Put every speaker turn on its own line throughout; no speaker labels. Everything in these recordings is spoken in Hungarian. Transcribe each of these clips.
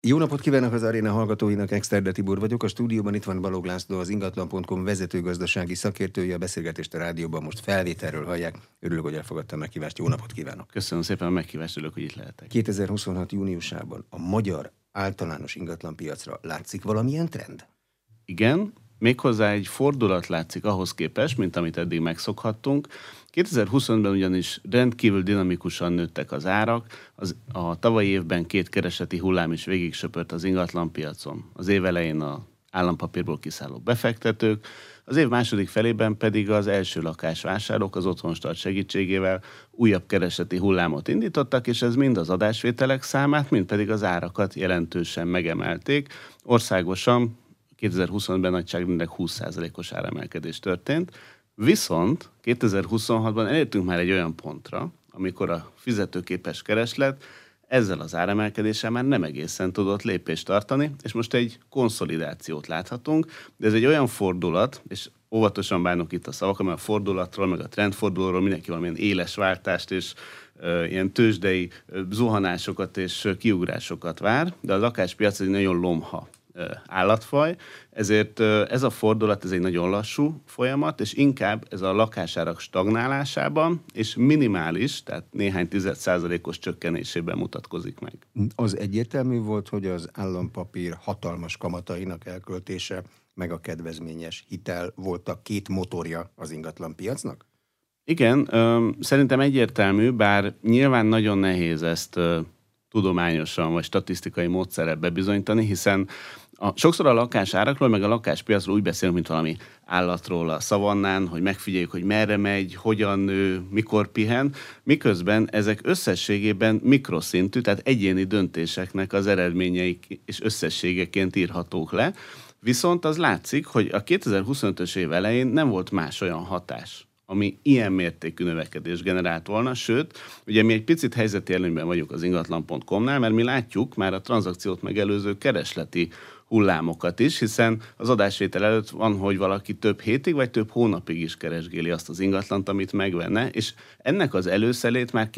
Jó napot kívánok az aréna hallgatóinak, Exterde Tibor vagyok. A stúdióban itt van Balogh László, az ingatlan.com vezető gazdasági szakértője. A beszélgetést a rádióban most felvételről hallják. Örülök, hogy elfogadtam meghívást. Jó napot kívánok!
Köszönöm szépen a meghívást, örülök, hogy itt lehetek.
2026. júniusában a magyar általános ingatlanpiacra látszik valamilyen trend?
Igen, méghozzá egy fordulat látszik ahhoz képest, mint amit eddig megszokhattunk. 2025-ben ugyanis rendkívül dinamikusan nőttek az árak, a tavalyi évben 2 keresleti hullám is végig söpört az ingatlanpiacon. Az év elején az állampapírból kiszálló befektetők, az év második felében pedig az első lakásvásárlók az otthonstart segítségével újabb keresleti hullámot indítottak, és ez mind az adásvételek számát, mind pedig az árakat jelentősen megemelték. Országosan 2025-ben nagyságrendileg 20%-os áremelkedés történt, viszont 2026-ban elértünk már egy olyan pontra, amikor a fizetőképes kereslet ezzel az áremelkedéssel már nem egészen tudott lépést tartani, és most egy konszolidációt láthatunk, de ez egy olyan fordulat, és óvatosan bánok itt a szavak, mert a fordulatról, meg a trendfordulóról mindenki valamilyen éles váltást és ilyen tőzsdei zuhanásokat és kiugrásokat vár, de a lakáspiac egy nagyon lomha állatfaj, ezért ez a fordulat ez egy nagyon lassú folyamat, és inkább ez a lakásárak stagnálásában és minimális, tehát néhány 10%-os csökkenésében mutatkozik meg.
Az egyértelmű volt, hogy az állampapír hatalmas kamatainak elköltése, meg a kedvezményes hitel volt a 2 motorja az ingatlanpiacnak?
Igen, szerintem egyértelmű, bár nyilván nagyon nehéz ezt tudományosan vagy statisztikai módszerrel bebizonyítani, hiszen sokszor a lakásárakról, meg a lakáspiacról úgy beszélünk, mint valami állatról a szavannán, hogy megfigyeljük, hogy merre megy, hogyan nő, mikor pihen, miközben ezek összességében mikroszintű, tehát egyéni döntéseknek az eredményeik és összességeként írhatók le. Viszont az látszik, hogy a 2025-ös év elején nem volt más olyan hatás, ami ilyen mértékű növekedés generált volna, sőt, ugye mi egy picit helyzeti előnyben vagyunk az ingatlan.com-nál, mert mi látjuk már a tranzakciót megelőző keresleti hullámokat is, hiszen az adásvétel előtt van, hogy valaki több hétig vagy több hónapig is keresgéli azt az ingatlant, amit megvenne, és ennek az előszelét már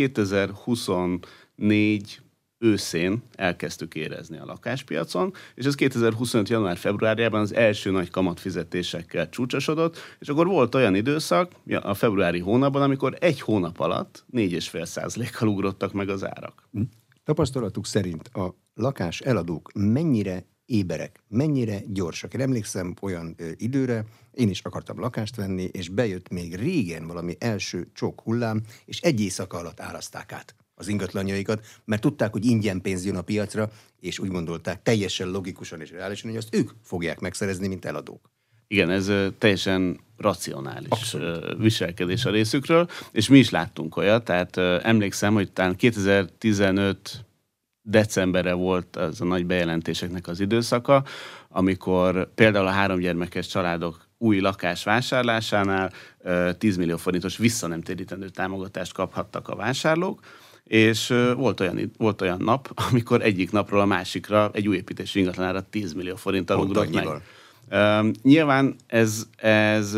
2024 őszén elkezdtük érezni a lakáspiacon, és ez 2025. január-februárjában az első nagy kamatfizetésekkel csúcsosodott, és akkor volt olyan időszak, a februári hónapban, amikor egy hónap alatt 4,5%-kal ugrottak meg az árak.
Tapasztalatuk szerint a lakás eladók mennyire éberek, mennyire gyorsak? Én emlékszem olyan időre, én is akartam lakást venni, és bejött még régen valami első csok hullám, és egy éjszaka alatt árazták át az ingatlanjaikat, mert tudták, hogy ingyen pénz jön a piacra, és úgy gondolták teljesen logikusan és reálisan, hogy azt ők fogják megszerezni, mint eladók.
Igen, ez teljesen racionális viselkedés a részükről, és mi is láttunk olyat, tehát emlékszem, hogy talán 2015 decemberre volt az a nagy bejelentéseknek az időszaka, amikor például a 3 gyermekes családok új lakás vásárlásánál 10 millió forintos visszanemtérítendő támogatást kaphattak a vásárlók, és volt olyan nap, amikor egyik napról a másikra egy új építési ingatlanára 10 millió forinttal ugrott meg. Nyilván ez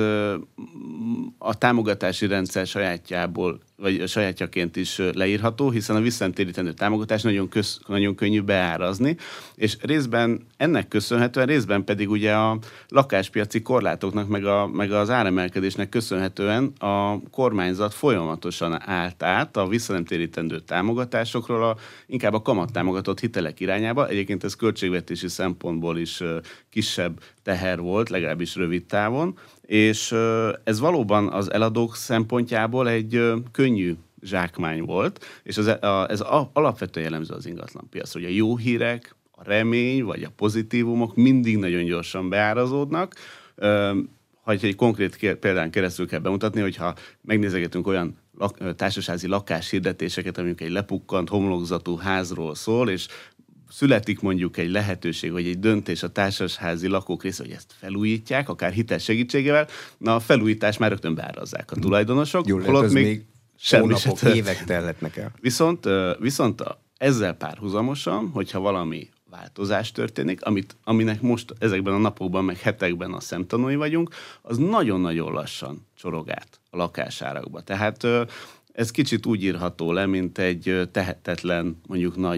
a támogatási rendszer sajátjából, vagy sajátjaként is leírható, hiszen a visszanemtérítendő támogatás nagyon könnyű beárazni, és részben ennek köszönhetően, részben pedig ugye a lakáspiaci korlátoknak, meg az áremelkedésnek köszönhetően a kormányzat folyamatosan állt át a visszanemtérítendő támogatásokról inkább a kamattámogatott hitelek irányába. Egyébként ez költségvetési szempontból is kisebb teher volt, legalábbis rövid távon, és ez valóban az eladók szempontjából egy könnyű zsákmány volt, és ez alapvetően jellemző az ingatlanpiacra, hogy a jó hírek, a remény vagy a pozitívumok mindig nagyon gyorsan beárazódnak. Ha egy konkrét példán keresztül kell bemutatni, hogyha megnézegetünk olyan társasházi lakáshirdetéseket, amik egy lepukkant homlokzatú házról szól, és születik mondjuk egy lehetőség, vagy egy döntés a társasházi lakók része, hogy ezt felújítják, akár hitel segítségével, na a felújítás már rögtön beárazzák a tulajdonosok.
Jól lehet, ez még hónapok, évek telhetnek el.
Viszont ezzel párhuzamosan, hogyha valami változás történik, aminek most ezekben a napokban, meg hetekben a szemtanúi vagyunk, az nagyon-nagyon lassan csorog át a lakásárakba. Tehát ez kicsit úgy írható le, mint egy tehetetlen, mondjuk nagy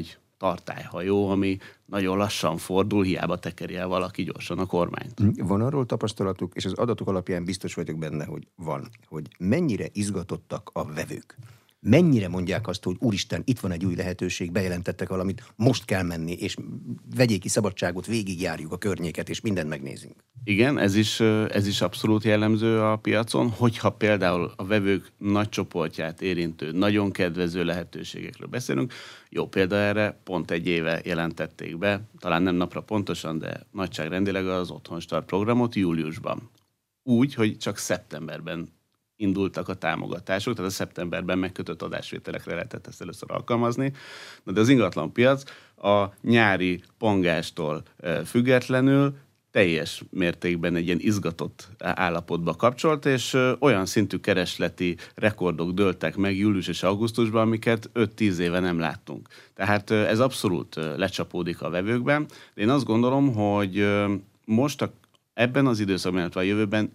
tartályhajó, ami nagyon lassan fordul, hiába tekeri el valaki gyorsan a kormányt.
Van arról tapasztalatuk, és az adatok alapján biztos vagyok benne, hogy van, hogy mennyire izgatottak a vevők. Mennyire mondják azt, hogy úristen, itt van egy új lehetőség, bejelentettek valamit, most kell menni, és vegyék ki szabadságot, végigjárjuk a környéket, és mindent megnézünk.
Igen, ez is abszolút jellemző a piacon, hogyha például a vevők nagy csoportját érintő, nagyon kedvező lehetőségekről beszélünk. Jó példa erre, pont egy éve jelentették be, talán nem napra pontosan, de nagyságrendileg az Otthonstart programot júliusban. Úgy, hogy csak szeptemberben indultak a támogatások, tehát a szeptemberben megkötött adásvételekre lehetett ezt először alkalmazni. De az ingatlanpiac a nyári pangástól függetlenül teljes mértékben egy ilyen izgatott állapotba kapcsolt, és olyan szintű keresleti rekordok dőltek meg július és augusztusban, amiket 5-10 éve nem láttunk. Tehát ez abszolút lecsapódik a vevőkben. De én azt gondolom, hogy most ebben az időszakban, illetve a jövőben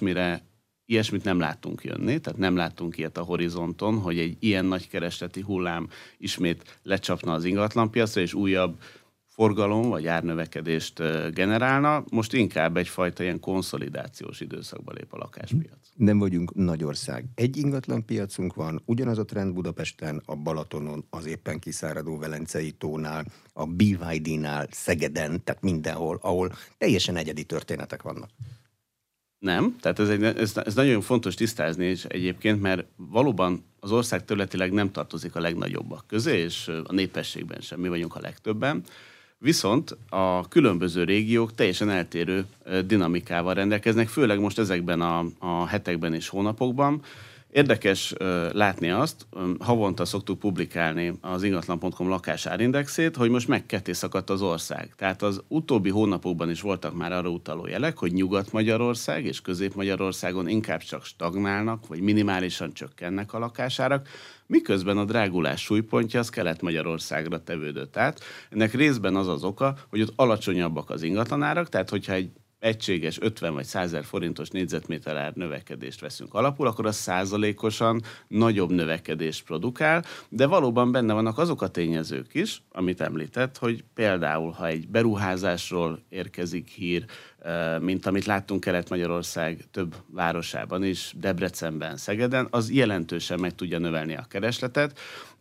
ilyesmit nem láttunk jönni, tehát nem láttunk ilyet a horizonton, hogy egy ilyen nagy keresleti hullám ismét lecsapna az ingatlanpiacra, és újabb forgalom vagy árnövekedést generálna. Most inkább egyfajta ilyen konszolidációs időszakba lép a lakáspiac.
Nem vagyunk nagyország. Egy ingatlanpiacunk van, ugyanaz a trend Budapesten, a Balatonon, az éppen kiszáradó Velencei tónál, a BYD-nál, Szegeden, tehát mindenhol, ahol teljesen egyedi történetek vannak.
Nem, tehát ez nagyon fontos tisztázni is egyébként, mert valóban az ország területileg nem tartozik a legnagyobbak közé, és a népességben sem mi vagyunk a legtöbben. Viszont a különböző régiók teljesen eltérő dinamikával rendelkeznek, főleg most ezekben a hetekben és hónapokban. Érdekes látni azt, havonta szoktuk publikálni az ingatlan.com lakásárindexét, hogy most megketté szakadt az ország. Tehát az utóbbi hónapokban is voltak már arra utaló jelek, hogy Nyugat-Magyarország és Közép-Magyarországon inkább csak stagnálnak, vagy minimálisan csökkennek a lakásárak, miközben a drágulás súlypontja az Kelet-Magyarországra tevődött át. Ennek részben az az oka, hogy ott alacsonyabbak az ingatlanárak, tehát hogyha egy egységes 50 vagy 100 000 forintos négyzetméter ár növekedést veszünk alapul, akkor az százalékosan nagyobb növekedést produkál, de valóban benne vannak azok a tényezők is, amit említett, hogy például, ha egy beruházásról érkezik hír, mint amit láttunk Kelet-Magyarország több városában is, Debrecenben, Szegeden, az jelentősen meg tudja növelni a keresletet.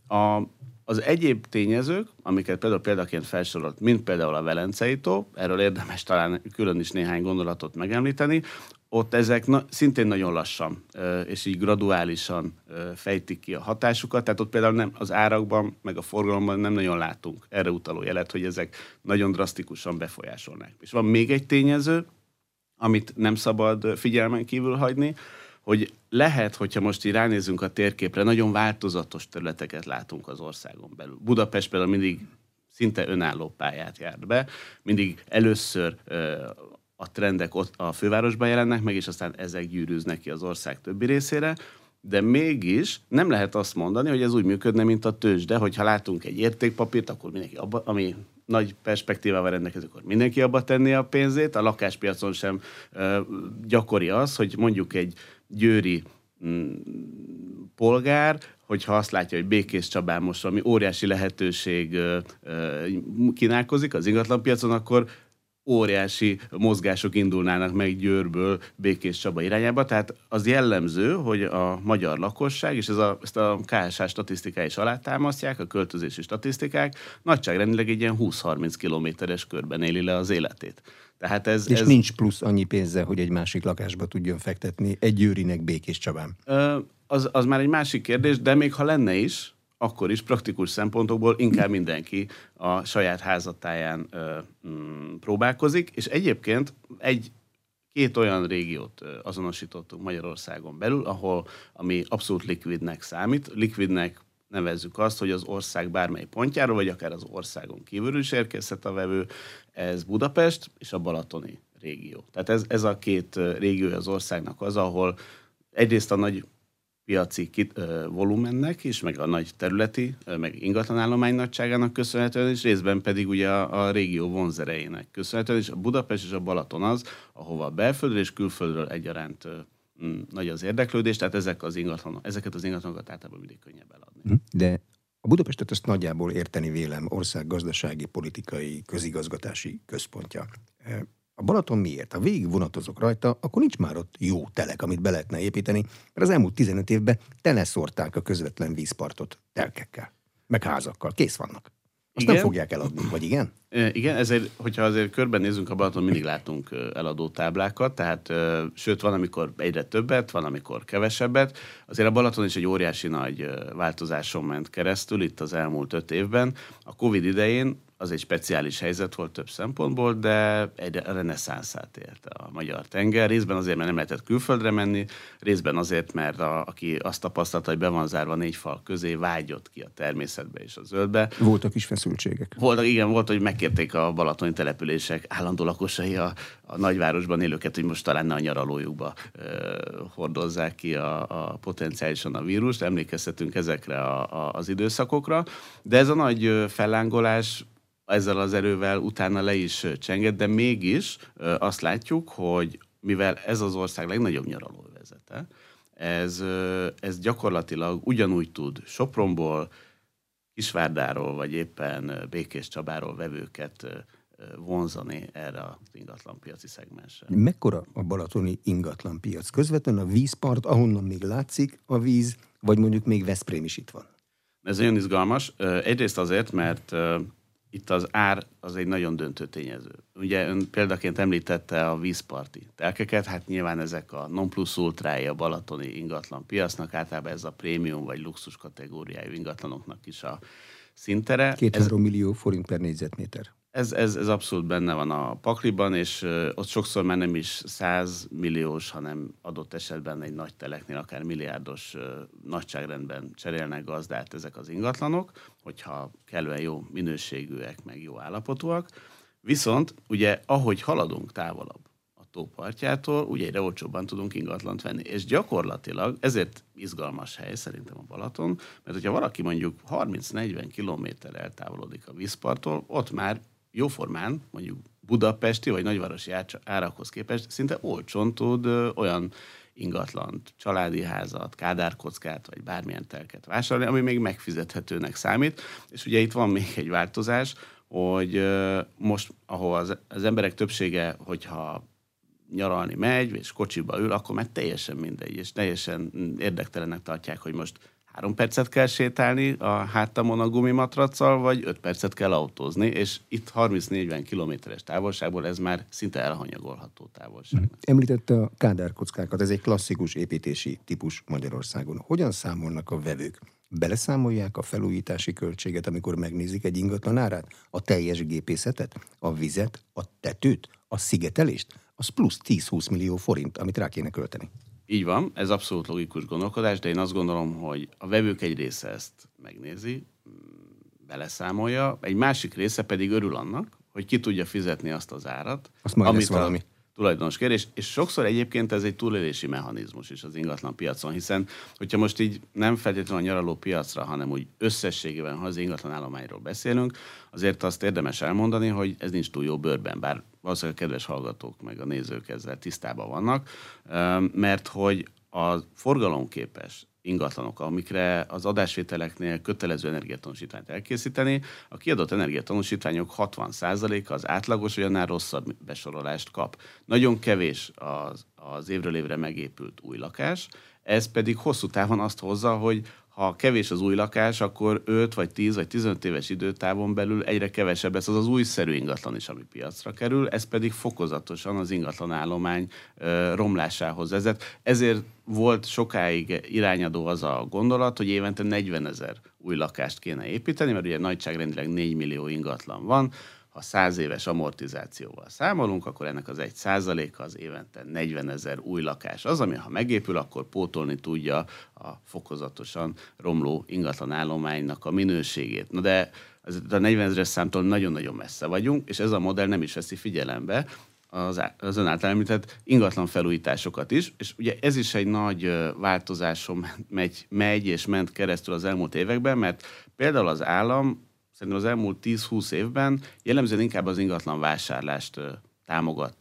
Az egyéb tényezők, amiket példaként felsorolt, mint például a Velencei tó, erről érdemes talán külön is néhány gondolatot megemlíteni, ott ezek szintén nagyon lassan és így graduálisan fejtik ki a hatásukat, tehát ott például nem, az árakban, meg a forgalomban nem nagyon látunk erre utaló jelet, hogy ezek nagyon drasztikusan befolyásolnák. És van még egy tényező, amit nem szabad figyelmen kívül hagyni, hogy lehet, hogyha most így ránézzünk a térképre, nagyon változatos területeket látunk az országon belül. Budapest például mindig szinte önálló pályát járt be, mindig először a trendek ott a fővárosban jelennek meg, és aztán ezek gyűrűznek ki az ország többi részére, de mégis nem lehet azt mondani, hogy ez úgy működne, mint a tőzsde, hogyha látunk egy értékpapírt, akkor mindenki abba, ami nagy perspektívával rendelkezik, akkor mindenki abba tenné a pénzét. A lakáspiacon sem gyakori az, hogy mondjuk egy győri polgár, hogyha azt látja, hogy Békés Csabán most valami óriási lehetőség kínálkozik az ingatlanpiacon, akkor óriási mozgások indulnának meg Győrből Békés Csaba irányába. Tehát az jellemző, hogy a magyar lakosság, és ezt a KSH statisztikái is alátámasztják, a költözési statisztikák, nagyságrendileg egy ilyen 20-30 kilométeres körben éli le az életét. Tehát ez
nincs plusz annyi pénze, hogy egy másik lakásba tudjon fektetni egy győrinek Békés Csabán.
Az már egy másik kérdés, de még ha lenne is, akkor is praktikus szempontokból inkább mindenki a saját házatáján próbálkozik, és egyébként két olyan régiót azonosítottunk Magyarországon belül, ami abszolút likvidnek számít. Likvidnek nevezzük azt, hogy az ország bármely pontjáról, vagy akár az országon kívülről is érkezhet a vevő, ez Budapest és a balatoni régió. Tehát ez a két régió az országnak az, ahol egyrészt a nagy piaci volumennek is, meg a nagy területi, meg ingatlanállomány nagyságának köszönhetően, és részben pedig ugye a régió vonzerejének köszönhetően, és a Budapest és a Balaton az, ahova a belföldről és külföldről egyaránt nagy az érdeklődés, tehát ezeket az ingatlanokat általában mindig könnyebb eladni.
De A Budapestet ezt nagyjából érteni vélem ország gazdasági, politikai, közigazgatási központja. A Balaton miért? Ha végig vonatozok rajta, akkor nincs már ott jó telek, amit be lehetne építeni, mert az elmúlt 15 évben teleszórták a közvetlen vízpartot telkekkel, meg házakkal. Kész vannak. Azt nem fogják eladni, vagy igen?
Igen, ezért, hogyha azért körbenézünk a Balaton, mindig látunk eladó táblákat, tehát sőt, van, amikor egyre többet, van, amikor kevesebbet. Azért a Balaton is egy óriási nagy változáson ment keresztül itt az elmúlt 5 évben. A Covid idején az egy speciális helyzet volt több szempontból, de egy reneszánszát érte a magyar tenger. Részben azért, mert nem lehetett külföldre menni, részben azért, mert aki azt tapasztalta, hogy be van zárva 4 fal közé, vágyott ki a természetbe és a zöldbe.
Voltak is feszültségek.
Volt, hogy megkérték a balatoni települések állandó lakosai a nagyvárosban élőket, hogy most talán ne a nyaralójukba hordozzák ki a potenciálisan a vírust. Emlékeztetünk ezekre az időszakokra, de ez a nagy fellángolás ezzel az erővel utána le is csengett, de mégis azt látjuk, hogy mivel ez az ország legnagyobb nyaralóvezete, ez gyakorlatilag ugyanúgy tud Sopronból, Kisvárdáról, vagy éppen Békéscsabáról vevőket vonzani erre az ingatlanpiaci szegmensre.
Mekkora a balatoni ingatlanpiac? Közvetlenül a vízpart, ahonnan még látszik a víz, vagy mondjuk még Veszprém is itt van?
Ez nagyon izgalmas. Egyrészt azért, mert itt az ár az egy nagyon döntő tényező. Ugye ön példaként említette a vízparti telkeket, hát nyilván ezek a non plus ultrái a balatoni ingatlan piacnak, általában ez a prémium vagy luxus kategóriájú ingatlanoknak is a szintere.
2-3 millió forint per négyzetméter.
Ez abszolút benne van a pakliban, és ott sokszor már nem is 100 milliós, hanem adott esetben egy nagy teleknél akár milliárdos nagyságrendben cserélnek gazdát ezek az ingatlanok, hogyha kellően jó minőségűek, meg jó állapotúak. Viszont ugye ahogy haladunk távolabb a tópartjától, ugye egyre olcsóbban tudunk ingatlant venni. És gyakorlatilag ezért izgalmas hely szerintem a Balaton, mert hogyha valaki mondjuk 30-40 kilométer eltávolodik a vízparttól, ott már jóformán, mondjuk budapesti vagy nagyvárosi árakhoz képest szinte olcsón tud olyan ingatlant, családi házat, kádárkockát, vagy bármilyen telket vásárolni, ami még megfizethetőnek számít. És ugye itt van még egy változás, hogy most, ahol az emberek többsége, hogyha nyaralni megy, és kocsiba ül, akkor már teljesen mindegy, és teljesen érdektelenek tartják, hogy most 3 percet kell sétálni a hátamon a gumimatraccal, vagy 5 percet kell autózni, és itt 30-40 kilométeres távolságból ez már szinte elhanyagolható távolság.
Említette a kádárkockákat, ez egy klasszikus építési típus Magyarországon. Hogyan számolnak a vevők? Beleszámolják a felújítási költséget, amikor megnézik egy ingatlan árát? A teljes gépészetet? A vizet? A tetőt? A szigetelést? Az plusz 10-20 millió forint, amit rá kéne költeni.
Így van, ez abszolút logikus gondolkodás, de én azt gondolom, hogy a vevők egy része ezt megnézi, beleszámolja, egy másik része pedig örül annak, hogy ki tudja fizetni azt az árat,
amit a
tulajdonos kér, és sokszor egyébként ez egy túlélési mechanizmus is az ingatlan piacon, hiszen hogyha most így nem feltétlenül a nyaraló piacra, hanem úgy összességében, ha az ingatlan állományról beszélünk, azért azt érdemes elmondani, hogy ez nincs túl jó bőrben, bár valószínűleg a kedves hallgatók meg a nézők ezzel tisztában vannak, mert hogy a forgalomképes ingatlanok, amikre az adásvételeknél kötelező energiatanúsítványt elkészíteni, a kiadott energiatanúsítványok 60%-a az átlagos, vagy annál rosszabb besorolást kap. Nagyon kevés az évről évre megépült új lakás, ez pedig hosszú távon azt hozza, hogy ha kevés az új lakás, akkor 5 vagy 10 vagy 15 éves időtávon belül egyre kevesebb lesz az újszerű ingatlan is, ami piacra kerül, ez pedig fokozatosan az ingatlanállomány romlásához vezet. Ezért volt sokáig irányadó az a gondolat, hogy évente 40 000 új lakást kéne építeni, mert ugye nagyságrendileg 4 millió ingatlan van. Ha 100 éves amortizációval számolunk, akkor ennek az 1%-a az évente 40 000 új lakás. Az, ami ha megépül, akkor pótolni tudja a fokozatosan romló ingatlanállománynak a minőségét. Na de a 40 000-es számtól nagyon-nagyon messze vagyunk, és ez a modell nem is veszi figyelembe az ön által említett ingatlan felújításokat is, és ugye ez is egy nagy változáson megy és ment keresztül az elmúlt években, mert például az állam szerintem az elmúlt 10-20 évben jellemzően inkább az ingatlan vásárlást támogatta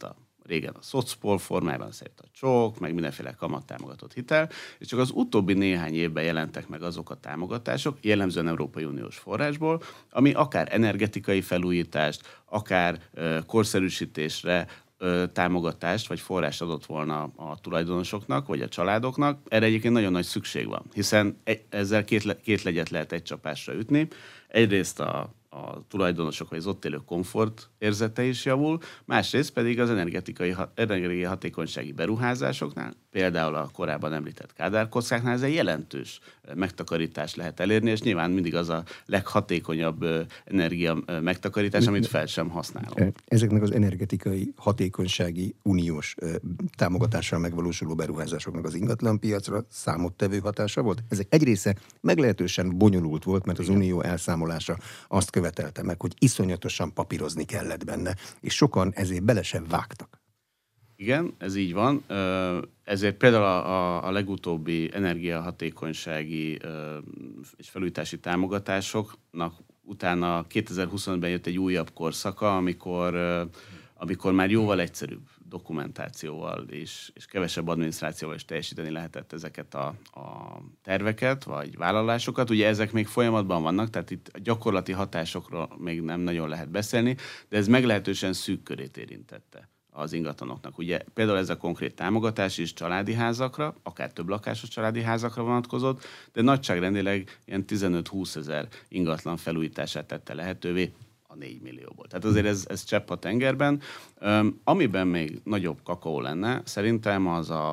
régen a szocpol formájában szerint a csók, meg mindenféle kamattámogatott hitel, és csak az utóbbi néhány évben jelentek meg azok a támogatások, jellemzően Európai Uniós forrásból, ami akár energetikai felújítást, akár korszerűsítésre támogatást vagy forrást adott volna a tulajdonosoknak vagy a családoknak. Erre egyébként nagyon nagy szükség van, hiszen ezzel két legyet lehet egy csapásra ütni. Egyrészt a tulajdonosok vagy az ott élő komfort érzete is javul, másrészt pedig az energiai hatékonysági beruházásoknál, például a korábban említett kádárkockáknál ez egy jelentős megtakarítást lehet elérni, és nyilván mindig az a leghatékonyabb energia megtakarítás, amit fel sem használunk.
Ezeknek az energetikai hatékonysági uniós támogatással megvalósuló beruházásoknak az ingatlanpiacra számottevő hatása volt? Ezek egy része meglehetősen bonyolult volt, mert az unió elszámolása azt követelte meg, hogy iszonyatosan papírozni kellett benne, és sokan ezért bele sem vágtak.
Igen, ez így van. Ezért például a legutóbbi energiahatékonysági és felújítási támogatásoknak utána 2025-ben jött egy újabb korszaka, amikor már jóval egyszerűbb dokumentációval és kevesebb adminisztrációval is teljesíteni lehetett ezeket a terveket vagy vállalásokat. Ugye ezek még folyamatban vannak, tehát itt a gyakorlati hatásokról még nem nagyon lehet beszélni, de ez meglehetősen szűk körét érintette az ingatlanoknak. Ugye például ez a konkrét támogatás is családi házakra, akár több lakásos családi házakra vonatkozott, de nagyságrendileg ilyen 15-20 ezer ingatlan felújítását tette lehetővé a 4 millióból. Tehát azért ez csepp a tengerben. Amiben még nagyobb kakaó lenne, szerintem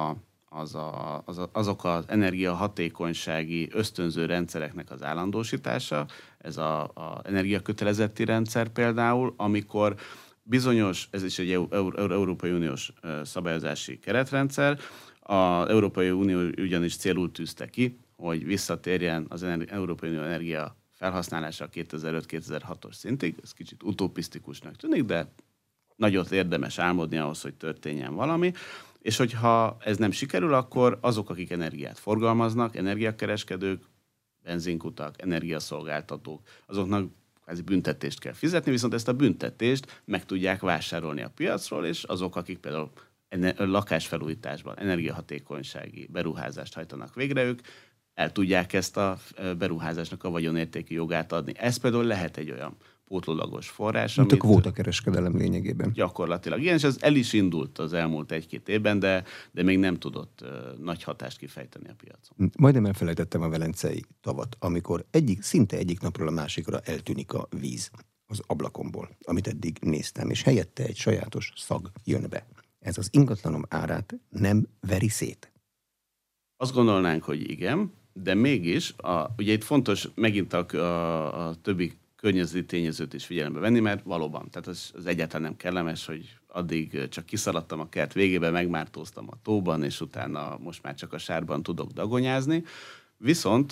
azok az energiahatékonysági ösztönző rendszereknek az állandósítása, ez a energiakötelezetti rendszer például, amikor bizonyos, ez is egy Európai Uniós szabályozási keretrendszer, az Európai Unió ugyanis célul tűzte ki, hogy visszatérjen az Európai Unió energia felhasználása 2005-2006-os szintig. Ez kicsit utopisztikusnak tűnik, de nagyot érdemes álmodni ahhoz, hogy történjen valami. És hogyha ez nem sikerül, akkor azok, akik energiát forgalmaznak, energiakereskedők, benzinkutak, energiaszolgáltatók, azoknak kvázi büntetést kell fizetni, viszont ezt a büntetést meg tudják vásárolni a piacról, és azok, akik például lakásfelújításban energiahatékonysági beruházást hajtanak végre, ők el tudják ezt a beruházásnak a vagyonértékű jogát adni. Ez például lehet egy olyan pótlólagos forrás,
mint a kvótakereskedelem lényegében.
Gyakorlatilag. Igen, és ez el is indult az elmúlt 1-2 évben, de még nem tudott nagy hatást kifejteni a piacon.
Majdnem elfelejtettem a velencei tavat, amikor szinte egyik napról a másikra eltűnik a víz az ablakomból, amit eddig néztem, és helyette egy sajátos szag jön be. Ez az ingatlanom árát nem veri szét?
Azt gondolnánk, hogy igen, de mégis, ugye itt fontos megint a többi környezeti tényezőt is figyelembe venni, mert valóban, tehát az egyáltalán nem kellemes, hogy addig csak kiszaladtam a kert végébe, megmártóztam a tóban, és utána most már csak a sárban tudok dagonyázni. Viszont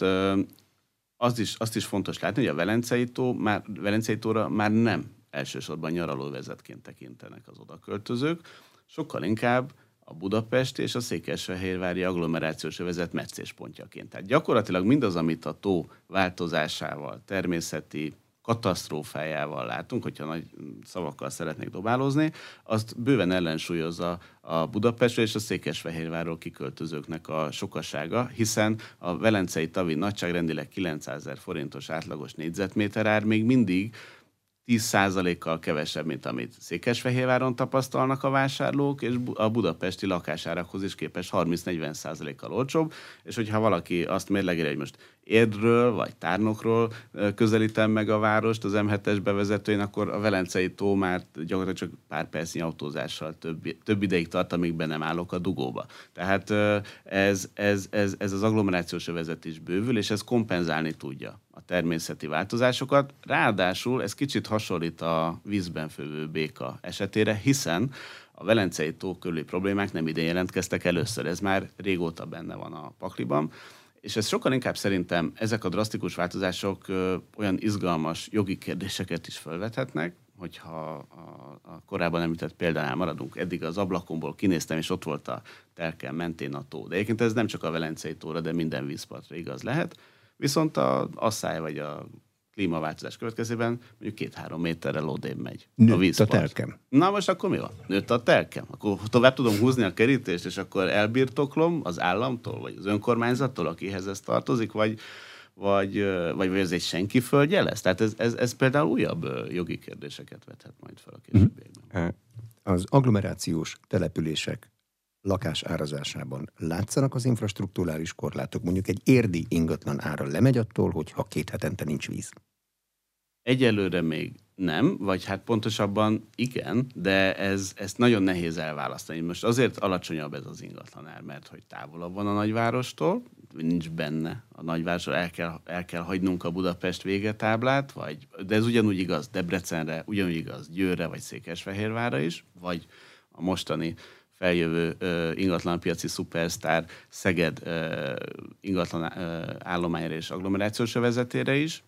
azt is fontos látni, hogy a Velencei tóra már nem elsősorban nyaralóvezetként tekintenek az odaköltözők, sokkal inkább a budapesti és a székesfehérvári agglomerációs övezet meccéspontjaként. Tehát gyakorlatilag mindaz, amit a tó változásával, természeti katasztrófájával látunk, hogyha nagy szavakkal szeretnék dobálózni, azt bőven ellensúlyozza a Budapestről és a Székesfehérvárról kiköltözőknek a sokasága, hiszen a velencei tavi nagyságrendileg 900 000 forintos átlagos négyzetméter ár még mindig 10%-kal kevesebb, mint amit Székesfehérváron tapasztalnak a vásárlók, és a budapesti lakásárakhoz is képest 30-40%-kal olcsóbb, és hogyha valaki azt mérlegeli, hogy most Érdről vagy Tárnokról közelítem meg a várost az M7-es bevezetőjén, akkor a Velencei tó már gyakorlatilag csak pár percnyi autózással több ideig tart, amíg be nem állok a dugóba. Tehát ez az agglomerációs övezet is bővül, és ez kompenzálni tudja a természeti változásokat. Ráadásul ez kicsit hasonlít a vízben fővő béka esetére, hiszen a Velencei tó körüli problémák nem ide jelentkeztek először, ez már régóta benne van a pakliban, és ez sokkal inkább szerintem ezek a drasztikus változások olyan izgalmas jogi kérdéseket is felvethetnek, hogyha a korábban említett példánál maradunk, eddig az ablakomból kinéztem, és ott volt a telken mentén a tó. De egyébként ez nem csak a Velencei tóra, de minden vízpartra igaz lehet. Viszont a Asszály vagy a klímaváltozás következtében mondjuk 2-3 méterrel odébb megy a
Nőtt
vízpart.
a telkem.
Na most akkor mi van? Nőtt a telkem. Akkor tovább tudom húzni a kerítést, és akkor elbirtoklom az államtól, vagy az önkormányzattól, akihez ez tartozik, vagy ez egy senki földje lesz? Tehát ez például újabb jogi kérdéseket vethet majd fel a későbbiekben.
Az agglomerációs települések lakás árazásában látszanak az infrastrukturális korlátok? Mondjuk egy érdi ingatlan ára lemegy attól, hogyha 2 hetente nincs víz.
Egyelőre még nem, vagy hát pontosabban igen, de ezt nagyon nehéz elválasztani. Most azért alacsonyabb ez az ingatlanár, mert hogy távolabb van a nagyvárostól, nincs benne a nagyvárosról, el kell hagynunk a Budapest végetáblát, de ez ugyanúgy igaz Debrecenre, ugyanúgy igaz Győrre, vagy Székesfehérvárra is, vagy a mostani feljövő ingatlanpiaci szupersztár Szeged ingatlan állományra és agglomerációs övezetére is.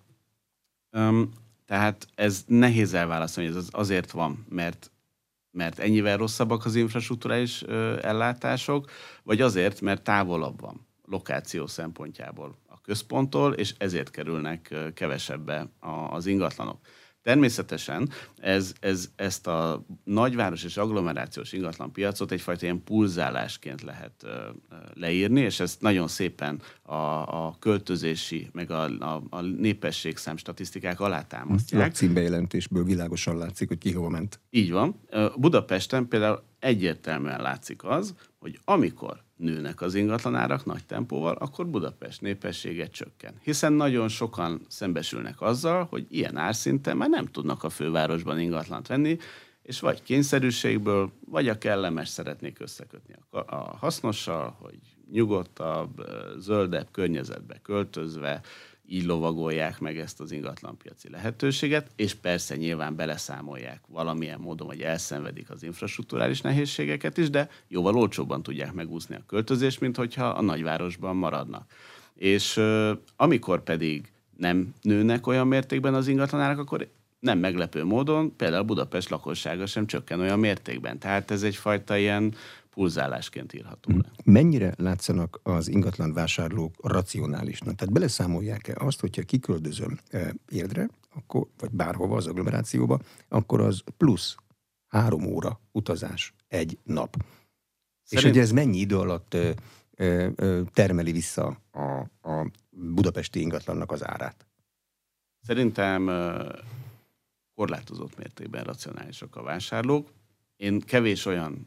Tehát ez nehéz elválaszolni, ez azért van, mert ennyivel rosszabbak az infrastrukturális ellátások, vagy azért, mert távolabb van lokáció szempontjából a központtól, és ezért kerülnek kevesebbe az ingatlanok. Természetesen ezt a nagyváros és agglomerációs ingatlanpiacot egyfajta ilyen pulzálásként lehet leírni, és ezt nagyon szépen a költözési, meg a népességszám statisztikák alátámasztják.
Lakcímbejelentésből világosan látszik, hogy ki hova ment.
Így van. Budapesten például egyértelműen látszik az, hogy amikor nőnek az ingatlanárak nagy tempóval, akkor Budapest népessége csökken. Hiszen nagyon sokan szembesülnek azzal, hogy ilyen árszinten már nem tudnak a fővárosban ingatlant venni, és vagy kényszerűségből, vagy a kellemes szeretnék összekötni a hasznossal, hogy nyugodtabb, zöldebb környezetbe költözve, így lovagolják meg ezt az ingatlanpiaci lehetőséget, és persze nyilván beleszámolják valamilyen módon, hogy elszenvedik az infrastrukturális nehézségeket is, de jóval olcsóbban tudják megúszni a költözést, mint hogyha a nagyvárosban maradnak. És amikor pedig nem nőnek olyan mértékben az ingatlanárak, akkor nem meglepő módon például Budapest lakossága sem csökken olyan mértékben. Tehát ez egyfajta ilyen pulzálásként írható le.
Mennyire látszanak az ingatlan vásárlók racionálisnak? Tehát beleszámolják-e azt, hogyha kiköltözöm Érdre, akkor, vagy bárhova az agglomerációba, akkor az plusz 3 óra utazás egy nap. És hogy ez mennyi idő alatt termeli vissza a budapesti ingatlannak az árát?
Szerintem korlátozott mértékben racionálisak a vásárlók. Én kevés olyan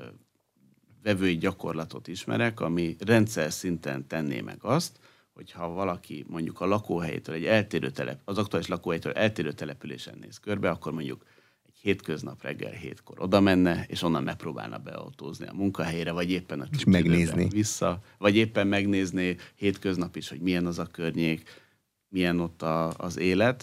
vevői gyakorlatot ismerek, ami rendszer szinten tenné meg azt, hogyha valaki mondjuk a lakóhelyétől, az aktuális lakóhelyétől eltérő településen néz körbe, akkor mondjuk egy hétköznap reggel 7-kor oda menne, és onnan megpróbálna beautózni a munkahelyre, vagy éppen a
megnézni
vissza, vagy éppen megnézni hétköznap is, hogy milyen az a környék, milyen ott az élet.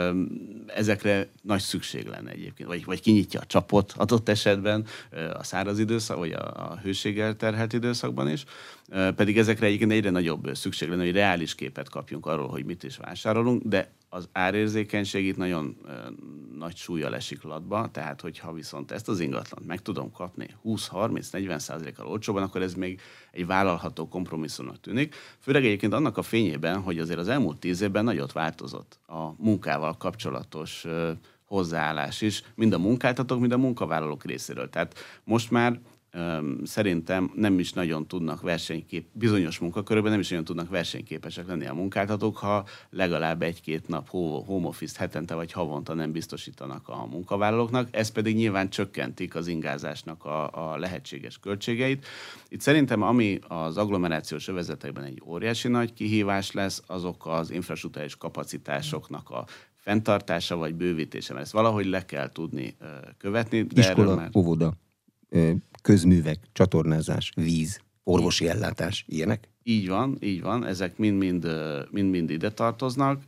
Ezekre nagy szükség lenne egyébként. Vagy kinyitja a csapot adott esetben a száraz időszak, vagy a hőséggel terhelt időszakban is. Pedig ezekre egyébként egyre nagyobb szükség lenne, hogy reális képet kapjunk arról, hogy mit is vásárolunk, de az árérzékenység itt nagyon nagy súllyal esik latba, tehát hogyha viszont ezt az ingatlant meg tudom kapni 20-30-40%-kal olcsóban, akkor ez még egy vállalható kompromisszumnak tűnik. Főleg egyébként annak a fényében, hogy azért az elmúlt 10 évben nagyot változott a munkával kapcsolatos hozzáállás is, mind a munkáltatók, mind a munkavállalók részéről. Tehát most már szerintem nem is nagyon tudnak bizonyos munkakörökben nem is nagyon tudnak versenyképesek lenni a munkáltatók, ha legalább 1-2 nap home office hetente vagy havonta nem biztosítanak a munkavállalóknak, ez pedig nyilván csökkentik az ingázásnak a lehetséges költségeit. Itt szerintem ami az agglomerációs övezetekben egy óriási nagy kihívás lesz, azok az infrastrukturális kapacitásoknak a fenntartása vagy bővítése, mert ezt valahogy le kell tudni követni. De
iskola, óvoda, közművek, csatornázás, víz, orvosi ellátás, ilyenek?
Így van, ezek mind ide tartoznak,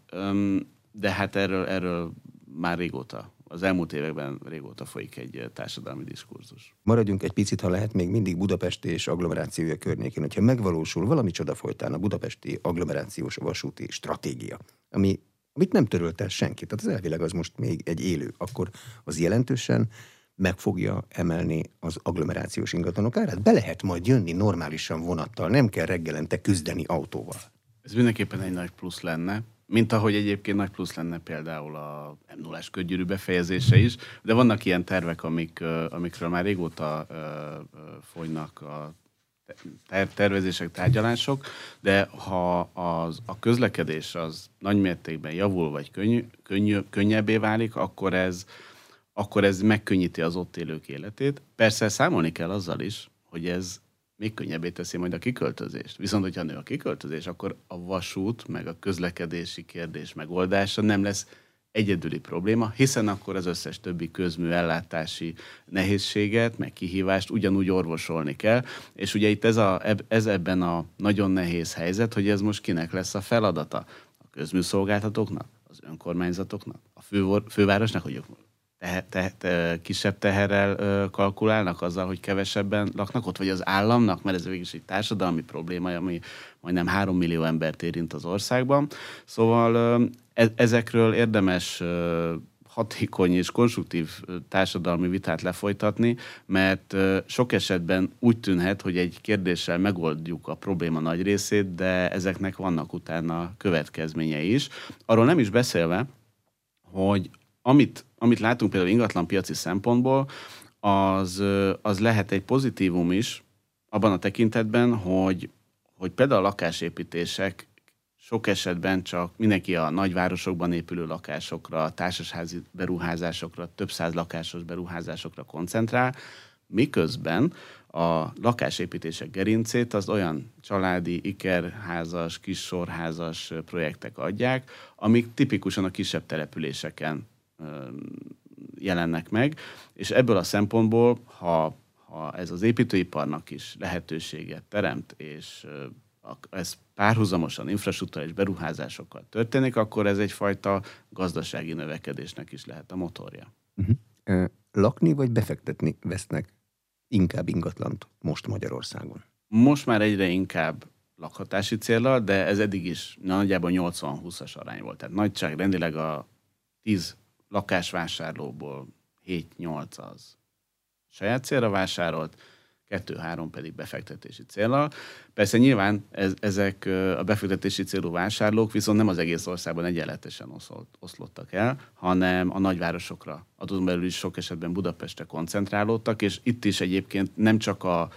de hát erről már régóta, az elmúlt években régóta folyik egy társadalmi diskurzus.
Maradjunk egy picit, ha lehet, még mindig Budapest és agglomerációja környékén. Hogyha megvalósul valami csoda folytán a budapesti agglomerációs vasúti stratégia, amit nem törölt el senki, tehát az elvileg az most még egy élő, akkor az jelentősen meg fogja emelni az agglomerációs ingatlanok árát? Be lehet majd jönni normálisan vonattal, nem kell reggelente küzdeni autóval.
Ez mindenképpen egy nagy plusz lenne. Mint ahogy egyébként nagy plusz lenne például a M0-ás ködgyűrű befejezése is, de vannak ilyen tervek, amikről már régóta folynak a tervezések, tárgyalások, de ha a közlekedés az nagymértékben javul, vagy könnyebbé válik, akkor ez megkönnyíti az ott élők életét. Persze számolni kell azzal is, hogy ez még könnyebbé teszi majd a kiköltözést. Viszont, hogyha nő a kiköltözés, akkor a vasút, meg a közlekedési kérdés megoldása nem lesz egyedüli probléma, hiszen akkor az összes többi közmű ellátási nehézséget, meg kihívást ugyanúgy orvosolni kell, és ugye itt ez ebben a nagyon nehéz helyzet, hogy ez most kinek lesz a feladata? A közműszolgáltatóknak, az önkormányzatoknak, a fővárosnak, hogy kisebb teherrel kalkulálnak azzal, hogy kevesebben laknak ott, vagy az államnak, mert ez végül is egy társadalmi probléma, ami majdnem 3 millió embert érint az országban. Szóval ezekről érdemes hatékony és konstruktív társadalmi vitát lefolytatni, mert sok esetben úgy tűnhet, hogy egy kérdéssel megoldjuk a probléma nagy részét, de ezeknek vannak utána következményei is. Arról nem is beszélve, hogy amit látunk például ingatlanpiaci szempontból, az lehet egy pozitívum is abban a tekintetben, hogy például a lakásépítések sok esetben csak mindenki a nagyvárosokban épülő lakásokra, társasházi beruházásokra, több száz lakásos beruházásokra koncentrál, miközben a lakásépítések gerincét az olyan családi, ikerházas, kis sorházas projektek adják, amik tipikusan a kisebb településeken jelennek meg, és ebből a szempontból, ha ez az építőiparnak is lehetőséget teremt, és ez párhuzamosan infrastruktúrális beruházásokkal történik, akkor ez egyfajta gazdasági növekedésnek is lehet a motorja.
Lakni vagy befektetni vesznek inkább ingatlant most Magyarországon?
Most már egyre inkább lakhatási céllal, de ez eddig is nagyjából 80-20-as arány volt. Tehát nagyságrendileg a 10 lakásvásárlóból 7-8 az saját célra vásárolt, 2-3 pedig befektetési céllal. Persze nyilván ezek a befektetési célú vásárlók viszont nem az egész országban egyenletesen oszlottak el, hanem a nagyvárosokra, azon belül is sok esetben Budapestre koncentrálódtak, és itt is egyébként nem csak a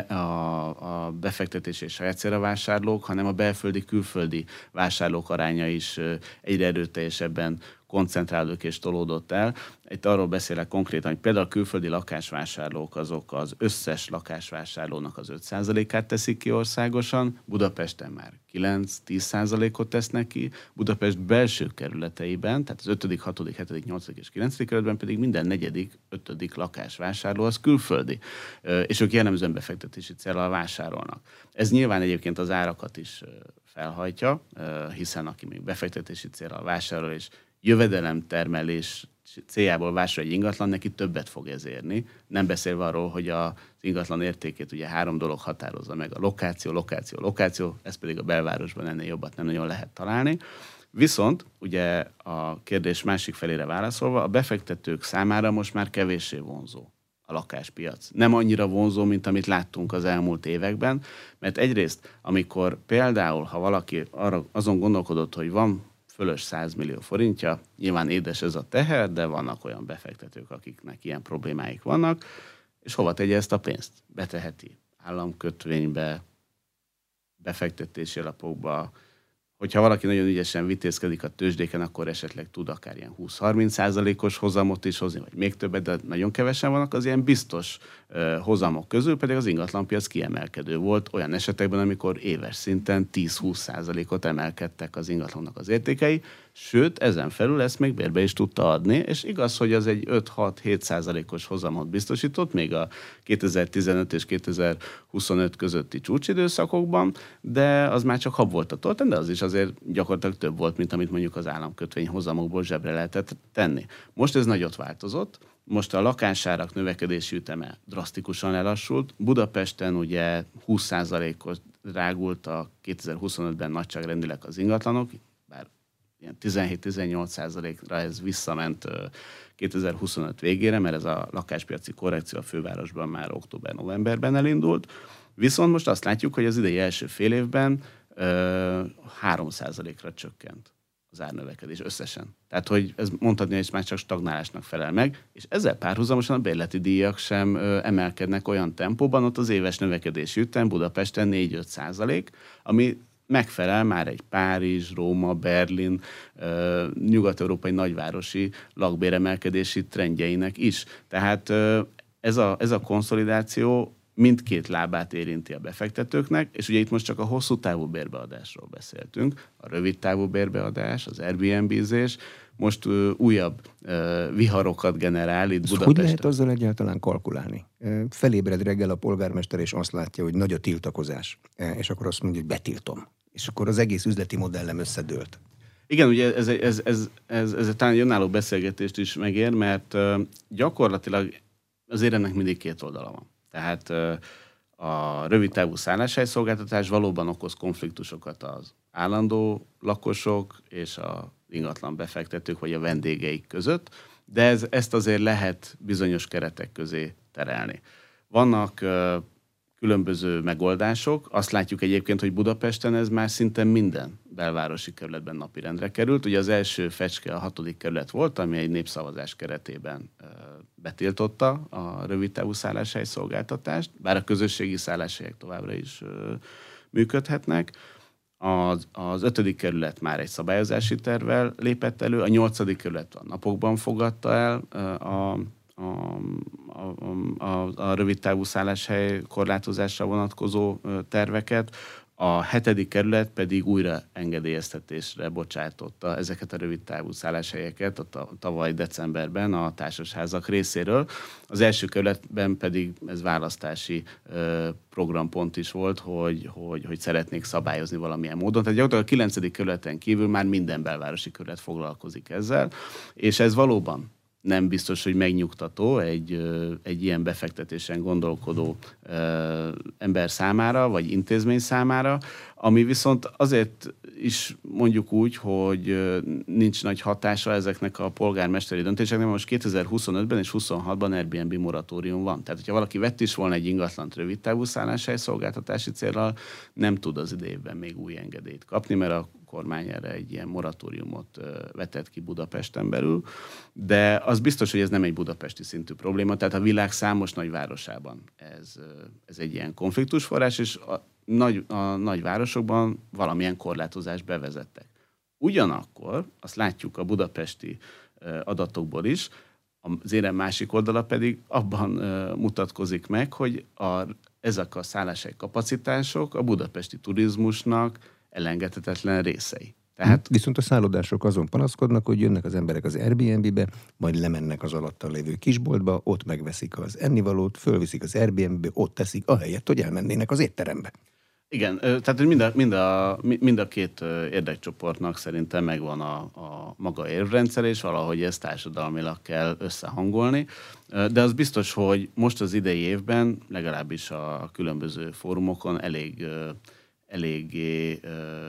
befektetési és saját célra vásárlók, hanem a belföldi-külföldi vásárlók aránya is egyre erőteljesebben koncentrálódott és tolódott el. Itt arról beszélek konkrétan, hogy például a külföldi lakásvásárlók azok az összes lakásvásárlónak az 5%-át teszik ki országosan, Budapesten már 9-10%-ot tesznek ki, Budapest belső kerületeiben, tehát az 5., 6., 7., 8. és 9. kerületben pedig minden 4., 5. lakásvásárló az külföldi, és ők jellemzően befektetési céllal vásárolnak. Ez nyilván egyébként az árakat is felhajtja, hiszen aki még befektetési céllal vásárol, és jövedelemtermelés céljából vásárol egy ingatlan, neki többet fog ez érni. Nem beszélve arról, hogy az ingatlan értékét ugye 3 dolog határozza meg, a lokáció, ez pedig a belvárosban ennél jobbat nem nagyon lehet találni. Viszont ugye a kérdés másik felére válaszolva, a befektetők számára most már kevéssé vonzó a lakáspiac. Nem annyira vonzó, mint amit láttunk az elmúlt években, mert egyrészt, amikor például, ha valaki azon gondolkodott, hogy van fölös 100 millió forintja, nyilván édes ez a teher, de vannak olyan befektetők, akiknek ilyen problémáik vannak, és hova tegye ezt a pénzt? Beteheti államkötvénybe, befektetési alapokba. Hogyha valaki nagyon ügyesen vitézkedik a tőzsdéken, akkor esetleg tud akár ilyen 20-30%-os hozamot is hozni, vagy még többet, de nagyon kevesen vannak az ilyen biztos hozamok közül, pedig az ingatlanpiac kiemelkedő volt olyan esetekben, amikor éves szinten 10-20%-ot emelkedtek az ingatlannak az értékei, sőt, ezen felül ezt még bérbe is tudta adni, és igaz, hogy az egy 5-6-7%-os hozamot biztosított, még a 2015 és 2025 közötti csúcsidőszakokban, de az már csak hab volt a tortán, de az is azért gyakorlatilag több volt, mint amit mondjuk az államkötvény hozamokból zsebre lehetett tenni. Most ez nagyot változott, most a lakásárak növekedési üteme drasztikusan lelassult. Budapesten ugye 20%-os drágult a 2025-ben nagyságrendileg az ingatlanok, bár ilyen 17-18%-ra ez visszament 2025 végére, mert ez a lakáspiaci korrekció a fővárosban már október-novemberben elindult. Viszont most azt látjuk, hogy az idei első fél évben 3%-ra csökkent az árnövekedés összesen. Tehát, hogy ez mondhatni, hogy már csak stagnálásnak felel meg, és ezzel párhuzamosan a bérleti díjak sem emelkednek olyan tempóban, ott az éves növekedési ütem Budapesten 4-5%, ami megfelel már egy Párizs, Róma, Berlin, nyugat-európai nagyvárosi lakbéremelkedési trendjeinek is. Tehát ez a konszolidáció mindkét lábát érinti a befektetőknek, és ugye itt most csak a hosszú távú bérbeadásról beszéltünk, a rövid távú bérbeadás, az Airbnb-zés, most újabb viharokat generál itt Budapesten.
Hogy lehet azzal egyáltalán kalkulálni? Felébred reggel a polgármester, és azt látja, hogy nagy a tiltakozás, és akkor azt mondja, hogy betiltom. És akkor az egész üzleti modellem összedőlt.
Igen, ugye ez talán egy önálló beszélgetést is megér, mert gyakorlatilag azért ennek mindig két oldala van. Tehát a rövidtávú szálláshelyszolgáltatás valóban okoz konfliktusokat az állandó lakosok és a ingatlan befektetők vagy a vendégeik között, de ezt azért lehet bizonyos keretek közé terelni. Vannak különböző megoldások. Azt látjuk egyébként, hogy Budapesten ez már szinte minden belvárosi kerületben napirendre került. Ugye az első fecske a 6. kerület volt, ami egy népszavazás keretében betiltotta a rövidtávú szálláshelyszolgáltatást, bár a közösségi szálláshelyek továbbra is működhetnek. Az 5. kerület már egy szabályozási tervvel lépett elő, a 8. kerület a napokban fogadta el a rövidtávú szálláshely korlátozásra vonatkozó terveket, a 7. kerület pedig újra engedélyeztetésre bocsátotta ezeket a rövidtávú szálláshelyeket tavaly decemberben a társasházak részéről. Az első kerületben pedig ez választási programpont is volt, hogy szeretnék szabályozni valamilyen módon. Tehát gyakorlatilag a 9. kerületen kívül már minden belvárosi kerület foglalkozik ezzel, és ez valóban nem biztos, hogy megnyugtató egy ilyen befektetésen gondolkodó ember számára, vagy intézmény számára, ami viszont azért is mondjuk úgy, hogy nincs nagy hatása ezeknek a polgármesteri döntéseknek, most 2025-ben és 2026-ban Airbnb moratórium van. Tehát, hogyha valaki vett is volna egy ingatlant rövidtávú szálláshely szolgáltatási céllal, nem tud az idejében még új engedélyt kapni, mert a kormány erre egy ilyen moratóriumot vetett ki Budapesten belül, de az biztos, hogy ez nem egy budapesti szintű probléma, tehát a világ számos nagyvárosában ez egy ilyen konfliktusforrás, és a nagyvárosokban valamilyen korlátozást bevezettek. Ugyanakkor, azt látjuk a budapesti adatokból is, az érem másik oldala pedig abban mutatkozik meg, hogy ezek a szálláshely kapacitások a budapesti turizmusnak elengedhetetlen részei. Tehát...
Viszont a szállodások azon panaszkodnak, hogy jönnek az emberek az Airbnb-be, majd lemennek az alattal lévő kisboltba, ott megveszik az ennivalót, fölviszik az Airbnb-be, ott teszik, ahelyett, hogy elmennének az étterembe.
Igen, tehát mind a két érdekcsoportnak szerintem megvan a maga érvrendszer, és valahogy ezt társadalmilag kell összehangolni. De az biztos, hogy most az idei évben, legalábbis a különböző fórumokon eléggé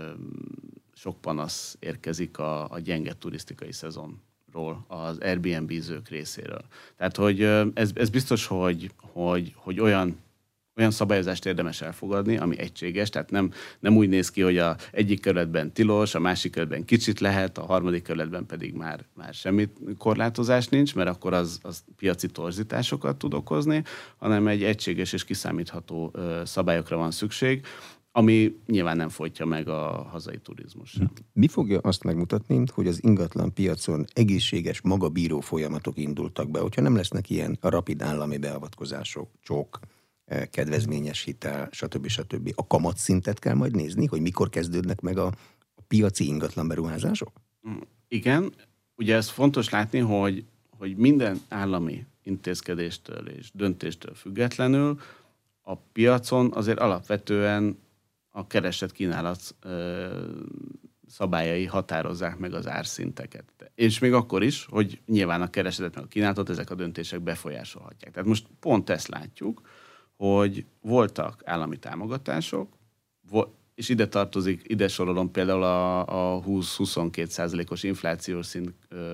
sok panasz érkezik a gyenge turisztikai szezonról, az Airbnb-zők részéről. Tehát, hogy ez biztos, hogy olyan szabályozást érdemes elfogadni, ami egységes, tehát nem úgy néz ki, hogy az egyik kerületben tilos, a másik kerületben kicsit lehet, a harmadik kerületben pedig már semmi korlátozás nincs, mert akkor az piaci torzításokat tud okozni, hanem egy egységes és kiszámítható szabályokra van szükség, ami nyilván nem folytja meg a hazai turizmus sem.
Mi fogja azt megmutatni, hogy az ingatlan piacon egészséges, magabíró folyamatok indultak be, hogyha nem lesznek ilyen rapid állami beavatkozások, csók, kedvezményes hitel, stb. A kamatszintet kell majd nézni, hogy mikor kezdődnek meg a piaci ingatlan beruházások?
Igen, ugye ez fontos látni, hogy minden állami intézkedéstől és döntéstől függetlenül a piacon azért alapvetően a kereslet-kínálat szabályai határozzák meg az árszinteket. És még akkor is, hogy nyilván a keresletet meg a kínálatot ezek a döntések befolyásolhatják. Tehát most pont ezt látjuk, hogy voltak állami támogatások, és ide sorolom például a 20-22%-os inflációs szint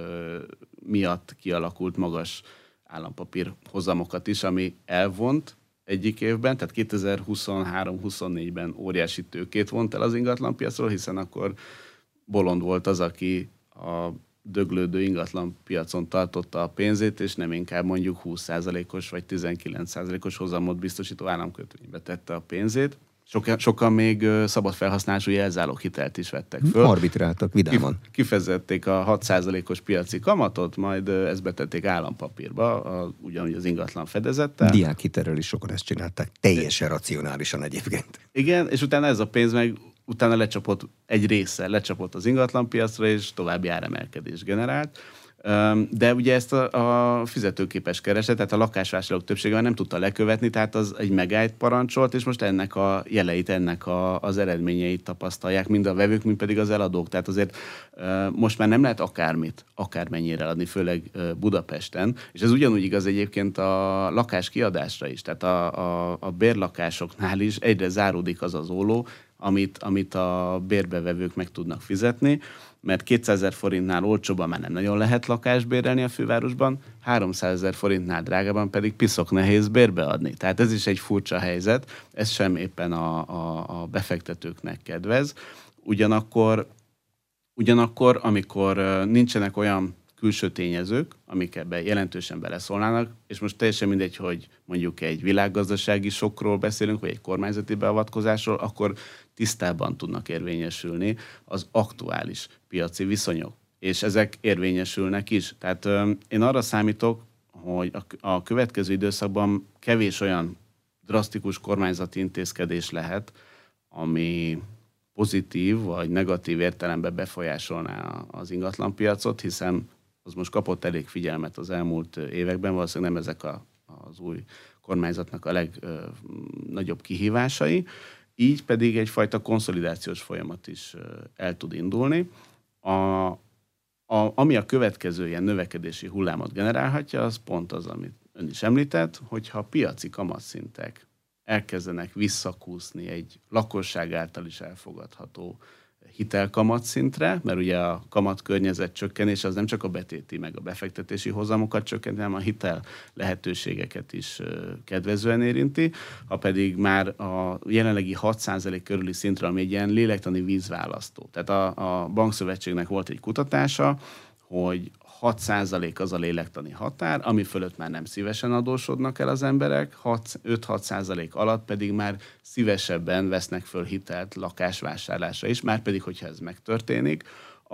miatt kialakult magas állampapír hozamokat is, ami elvont egyik évben, tehát 2023-24-ben óriási tőkét vont el az ingatlanpiacról, hiszen akkor bolond volt az, aki a döglődő ingatlan piacon tartotta a pénzét, és nem inkább mondjuk 20%-os vagy 19%-os hozamot biztosító államkötvénybe tette a pénzét. Sokan még szabad felhasználású jelzáloghitelt is vettek föl.
Arbitráltak vidáman.
Kifezették a 6%-os piaci kamatot, majd ezt betették állampapírba, ugyanúgy az ingatlan fedezettel.
Diákhitelről is sokan ezt csinálták, teljesen racionálisan egyébként.
Igen, és utána ez a pénz meg utána lecsapott egy része, lecsapott az ingatlanpiacra, és további áremelkedés generált. De ugye ezt a fizetőképes kereslet, tehát a lakásvásárlók többsége nem tudta lekövetni, tehát az egy megállt parancsolt, és most ennek a jeleit, ennek az eredményeit tapasztalják, mind a vevők, mind pedig az eladók. Tehát azért most már nem lehet akármennyire adni, főleg Budapesten, és ez ugyanúgy igaz egyébként a lakáskiadásra is, tehát a bérlakásoknál is egyre záródik az az óló, amit a bérbevevők meg tudnak fizetni, mert 200 000 forintnál olcsóban már nem nagyon lehet lakást bérelni a fővárosban, 300 000 forintnál drágában pedig piszok nehéz bérbe adni. Tehát ez is egy furcsa helyzet, ez sem éppen a befektetőknek kedvez. Ugyanakkor, amikor nincsenek olyan külső tényezők, amik ebben jelentősen beleszólnának, és most teljesen mindegy, hogy mondjuk egy világgazdasági sokkról beszélünk, vagy egy kormányzati beavatkozásról, akkor tisztában tudnak érvényesülni az aktuális piaci viszonyok. És ezek érvényesülnek is. Tehát én arra számítok, hogy a következő időszakban kevés olyan drasztikus kormányzati intézkedés lehet, ami pozitív vagy negatív értelemben befolyásolná az ingatlanpiacot, hiszen az most kapott elég figyelmet az elmúlt években, valószínűleg nem ezek az új kormányzatnak a legnagyobb kihívásai, így pedig egyfajta konszolidációs folyamat is el tud indulni. Ami a következő ilyen növekedési hullámot generálhatja, az pont az, amit ön is említett, hogyha a piaci kamatszintek elkezdenek visszakúszni egy lakosság által is elfogadható hitelkamatszintre, mert ugye a kamatkörnyezet csökkenés az nem csak a betéti meg a befektetési hozamokat csökkenti, hanem a hitel lehetőségeket is kedvezően érinti, ha pedig már a jelenlegi 6% körüli szintre, ami egy ilyen lélektani vízválasztó. Tehát a Bankszövetségnek volt egy kutatása, hogy 6% az a lélektani határ, ami fölött már nem szívesen adósodnak el az emberek, 5-6% alatt pedig már szívesebben vesznek föl hitelt lakásvásárlásra is, már pedig, hogyha ez megtörténik,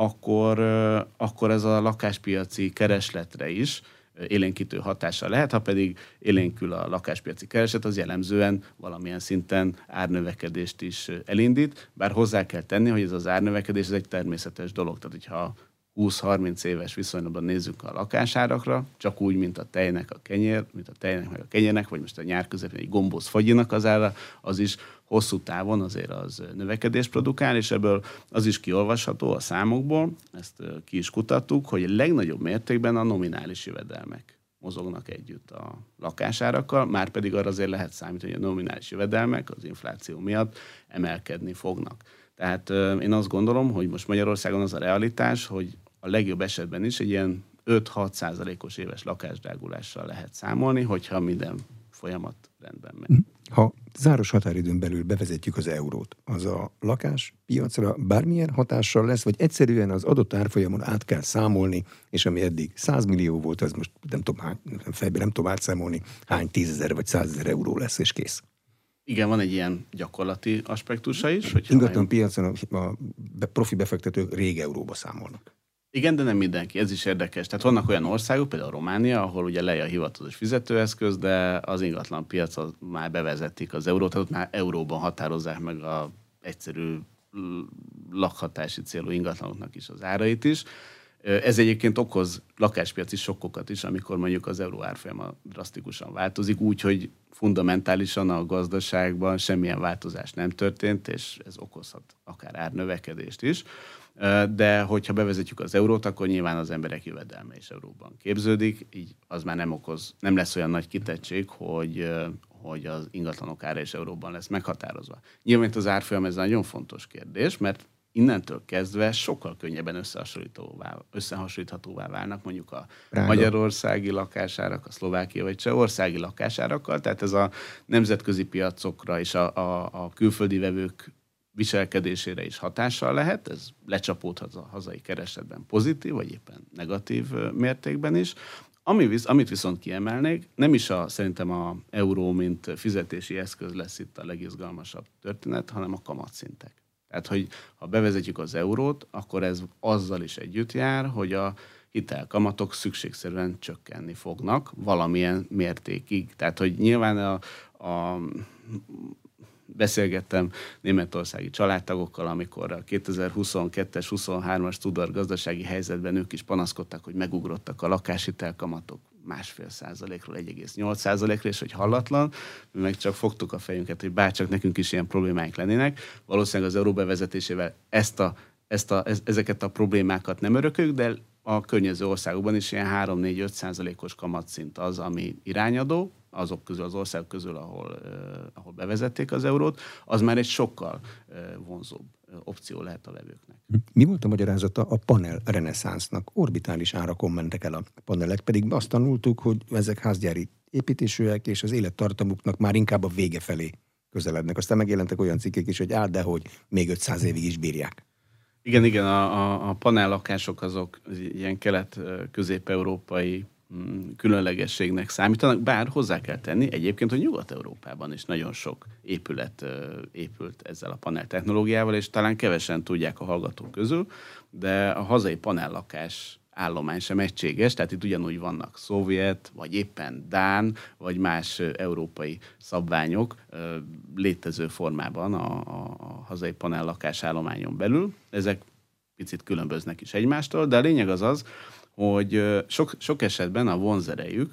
akkor ez a lakáspiaci keresletre is élénkítő hatása lehet, ha pedig élénkül a lakáspiaci kereslet, az jellemzően valamilyen szinten árnövekedést is elindít, bár hozzá kell tenni, hogy ez az árnövekedés ez egy természetes dolog, tehát hogyha 20-30 éves viszonylatban nézzük a lakásárakra, csak úgy, mint a tejnek a kenyér, mint a tejnek meg a kenyérnek, vagy most a nyár közepén egy gombóc fagyinak az ára, az is hosszú távon azért az növekedést produkál, és ebből az is kiolvasható a számokból, ezt ki is kutattuk, hogy a legnagyobb mértékben a nominális jövedelmek mozognak együtt a lakásárakkal, már pedig arra azért lehet számítani, hogy a nominális jövedelmek az infláció miatt emelkedni fognak. Tehát én azt gondolom, hogy most Magyarországon az a realitás, hogy a legjobb esetben is egy ilyen 5-6%-os éves lakásdrágulással lehet számolni, hogyha minden folyamat rendben megy.
Ha záros határidőn belül bevezetjük az eurót, az a lakáspiacra bármilyen hatással lesz, vagy egyszerűen az adott árfolyamon át kell számolni, és ami eddig 100 millió volt, az most fejben nem tudom átszámolni, hány 10 000 vagy 100 000 euró lesz, és kész.
Igen, van egy ilyen gyakorlati aspektusa is.
Ingatlan piacon a profi befektetők rég euróba számolnak.
Igen, de nem mindenki, ez is érdekes. Tehát vannak olyan országok, például Románia, ahol ugye lej a hivatalos fizetőeszköz, de az ingatlan piacon már bevezetik az eurót, tehát ott már euróban határozzák meg az egyszerű lakhatási célú ingatlanoknak is az árait is. Ez egyébként okoz lakáspiaci sokkokat is, amikor mondjuk az euró árfolyama drasztikusan változik, úgyhogy fundamentálisan a gazdaságban semmilyen változás nem történt, és ez okozhat akár árnövekedést is. De hogyha bevezetjük az eurót, akkor nyilván az emberek jövedelme is euróban képződik, így az már nem lesz olyan nagy kitettség, hogy az ingatlanok ára is euróban lesz meghatározva. Nyilván az árfolyam ez nagyon fontos kérdés, mert innentől kezdve sokkal könnyebben összehasonlíthatóvá válnak mondjuk a magyarországi lakásárak, a szlovákiai vagy csehországi lakásárakkal, tehát ez a nemzetközi piacokra és a külföldi vevők viselkedésére is hatással lehet, ez lecsapódhat a hazai keresletben pozitív, vagy éppen negatív mértékben is. Amit viszont kiemelnék, nem is szerintem a euró, mint fizetési eszköz lesz itt a legizgalmasabb történet, hanem a kamatszintek. Tehát, hogy ha bevezetjük az eurót, akkor ez azzal is együtt jár, hogy a hitelkamatok szükségszerűen csökkenni fognak valamilyen mértékig. Tehát, hogy nyilván beszélgettem németországi családtagokkal, amikor a 2022-es, 23-as Tudor gazdasági helyzetben ők is panaszkodtak, hogy megugrottak a lakáshitelkamatok 1,5%-ról 1,8%-ra, és hogy hallatlan, mi meg csak fogtuk a fejünket, hogy bárcsak nekünk is ilyen problémáink lennének. Valószínűleg az euró bevezetésével ezeket a problémákat nem örököljük, de a környező országokban is ilyen 3-4-5%-os kamatszint az, ami irányadó, azok közül, az országok közül, ahol bevezették az eurót, az már egy sokkal vonzóbb opció lehet a vevőknek.
Mi volt a magyarázata a panel reneszánsznak? Orbitális árakon mentek el a panelek, pedig azt tanultuk, hogy ezek házgyári építésűek, és az élettartamuknak már inkább a vége felé közelednek. Aztán megjelentek olyan cikkek is, hogy de hogy még 500 évig is bírják.
Igen, a panellakások azok ilyen kelet-közép-európai különlegességnek számítanak, bár hozzá kell tenni egyébként, hogy Nyugat-Európában is nagyon sok épület épült ezzel a panel technológiával, és talán kevesen tudják a hallgatók közül, de a hazai panellakás állomány sem egységes, tehát itt ugyanúgy vannak szovjet, vagy éppen dán, vagy más európai szabványok létező formában a hazai panellakás állományon belül. Ezek picit különböznek is egymástól, de a lényeg az, hogy sok esetben a vonzerejük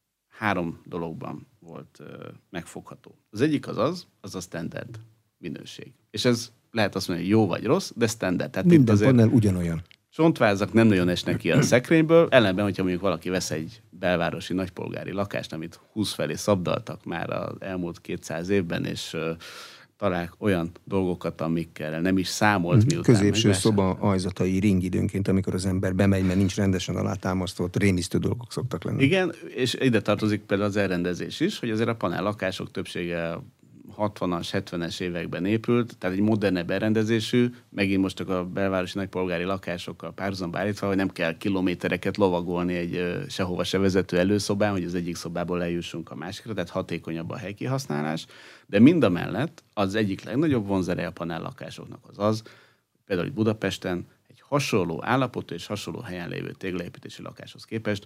3 dologban volt megfogható. Az egyik az a standard minőség. És ez lehet azt mondani, hogy jó vagy rossz, de standard. Tehát
minden panel ugyanolyan.
Csontvázak nem nagyon esnek ki a szekrényből, ellenben, hogyha mondjuk valaki vesz egy belvárosi nagypolgári lakást, amit 20 felé szabdaltak már az elmúlt 200 évben, és talál olyan dolgokat, amikkel nem is számolt miután.
Középső szoba ajzatai ring időnként, amikor az ember bemegy, mert nincs rendesen alátámasztott, rémisztő dolgok szoktak lenni.
Igen, és ide tartozik például az elrendezés is, hogy azért a panellakások többsége 60-as, 70-es években épült, tehát egy modernebb elrendezésű, megint most csak a belvárosi nagypolgári lakásokkal párhuzamba állítva, hogy nem kell kilométereket lovagolni egy sehova se vezető előszobán, hogy az egyik szobából eljussunk a másikra, tehát hatékonyabb a helykihasználás, de mindamellett az egyik legnagyobb vonzere a panellakásoknak az, például itt Budapesten egy hasonló állapotú és hasonló helyen lévő téglaépítési lakáshoz képest